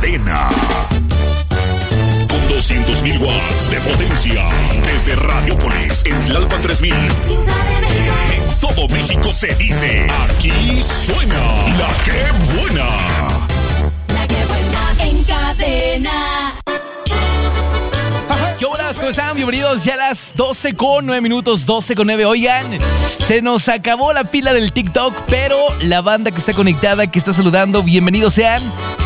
Cadena. Con 200.000 watts de potencia. Desde Radiopolis, en Tlalpan 3000. En todo México se dice, aquí suena La Que Buena. La Que Buena en Cadena. ¿Qué hola? ¿Cómo están? Bienvenidos ya a las 12:09, 12:09. Oigan, se nos acabó la pila del TikTok, pero la banda que está conectada, que está saludando, bienvenidos sean.